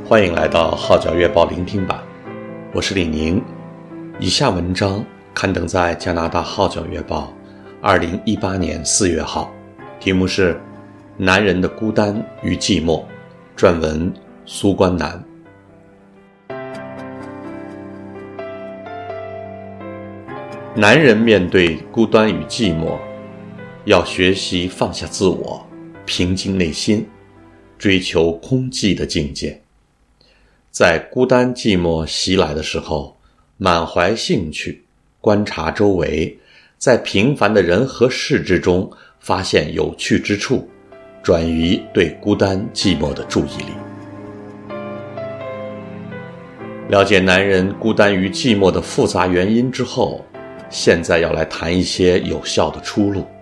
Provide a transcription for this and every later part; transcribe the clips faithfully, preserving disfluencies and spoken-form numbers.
欢迎来到号角月报聆听版，我是李宁。以下文章刊登在加拿大号角月报二零一八年四月号，题目是《男人的孤单与寂寞》，撰文苏关南。男人面对孤单与寂寞，要学习放下自我，平静内心，追求空寂的境界。在孤单寂寞袭来的时候，满怀兴趣，观察周围，在平凡的人和事之中发现有趣之处，转移对孤单寂寞的注意力。了解男人孤单与寂寞的复杂原因之后，现在要来谈一些有效的出路。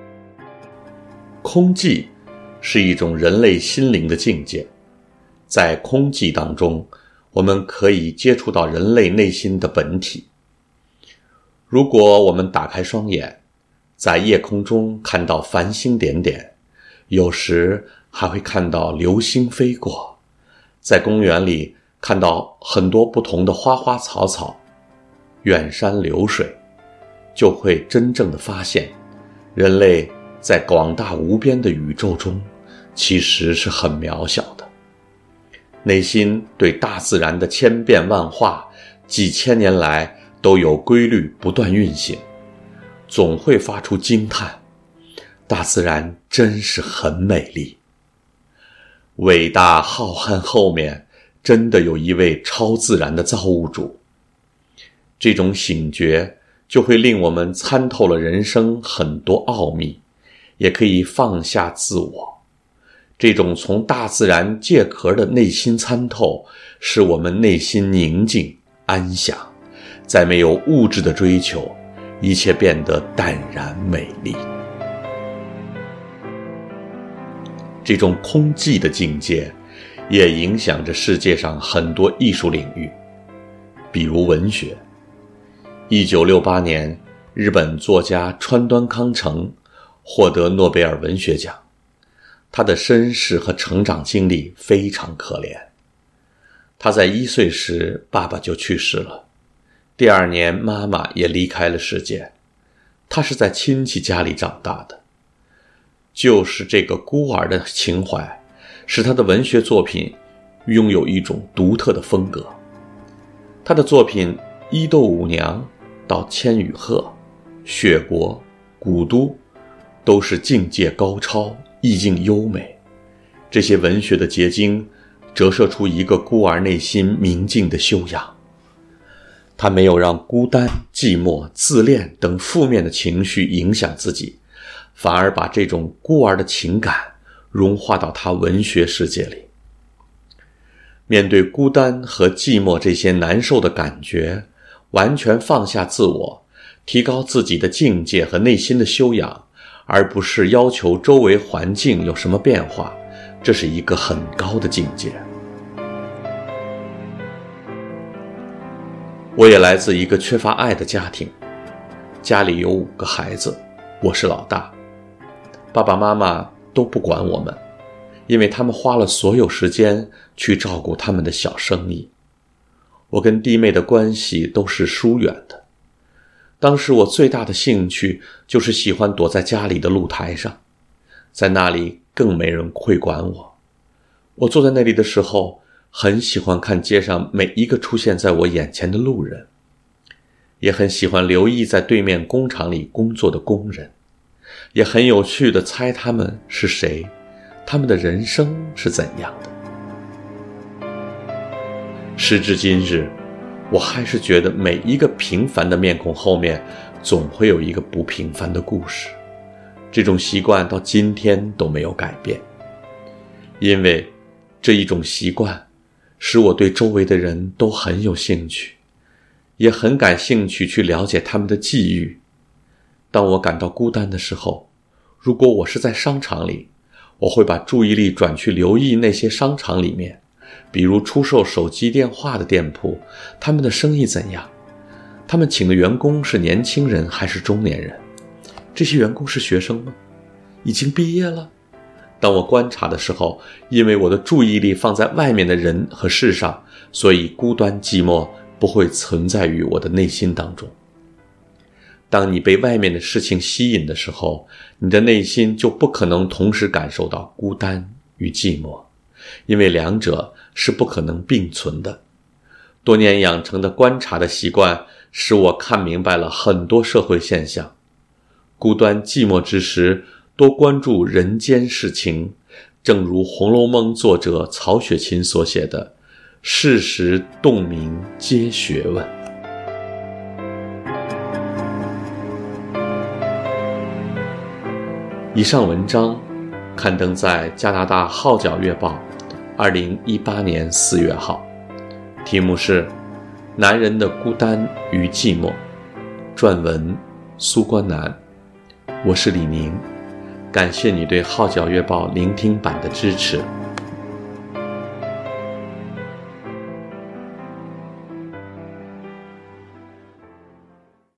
空寂是一种人类心灵的境界，在空寂当中，我们可以接触到人类内心的本体。如果我们打开双眼，在夜空中看到繁星点点，有时还会看到流星飞过，在公园里看到很多不同的花花草草，远山流水，就会真正的发现，人类在广大无边的宇宙中其实是很渺小的。内心对大自然的千变万化，几千年来都有规律不断运行，总会发出惊叹，大自然真是很美丽。伟大浩瀚后面真的有一位超自然的造物主。这种醒觉就会令我们参透了人生很多奥秘，也可以放下自我。这种从大自然借壳的内心参透，使我们内心宁静安详，再没有物质的追求，一切变得淡然美丽。这种空寂的境界也影响着世界上很多艺术领域，比如文学。一九六八年，日本作家川端康成获得诺贝尔文学奖。他的身世和成长经历非常可怜。他在一岁时，爸爸就去世了，第二年妈妈也离开了世界。他是在亲戚家里长大的。就是这个孤儿的情怀，使他的文学作品拥有一种独特的风格。他的作品《伊豆舞娘》到《千与鹤》《雪国》《古都》都是境界高超，意境优美。这些文学的结晶折射出一个孤儿内心明净的修养。他没有让孤单、寂寞、自恋等负面的情绪影响自己，反而把这种孤儿的情感融化到他文学世界里。面对孤单和寂寞这些难受的感觉，完全放下自我，提高自己的境界和内心的修养，而不是要求周围环境有什么变化，这是一个很高的境界。我也来自一个缺乏爱的家庭，家里有五个孩子，我是老大。爸爸妈妈都不管我们，因为他们花了所有时间去照顾他们的小生意。我跟弟妹的关系都是疏远的。当时我最大的兴趣就是喜欢躲在家里的露台上，在那里更没人会管我。我坐在那里的时候，很喜欢看街上每一个出现在我眼前的路人，也很喜欢留意在对面工厂里工作的工人，也很有趣地猜他们是谁，他们的人生是怎样的。时至今日，我还是觉得每一个平凡的面孔后面总会有一个不平凡的故事。这种习惯到今天都没有改变，因为这一种习惯使我对周围的人都很有兴趣，也很感兴趣去了解他们的际遇。当我感到孤单的时候，如果我是在商场里，我会把注意力转去留意那些商场里面，比如出售手机电话的店铺，他们的生意怎样？他们请的员工是年轻人还是中年人？这些员工是学生吗？已经毕业了？ 当我观察的时候，因为我的注意力放在外面的人和事上，所以孤单寂寞不会存在于我的内心当中。当你被外面的事情吸引的时候，你的内心就不可能同时感受到孤单与寂寞，因为两者是不可能并存的。多年养成的观察的习惯，使我看明白了很多社会现象。孤单寂寞之时，多关注人间事情，正如《红楼梦》作者曹雪芹所写的，世时洞明皆学问。以上文章刊登在加拿大号角月报二零一八年四月号，题目是男人的孤单与寂寞，撰文苏关南。我是李宁，感谢你对号角月报聆听版的支持。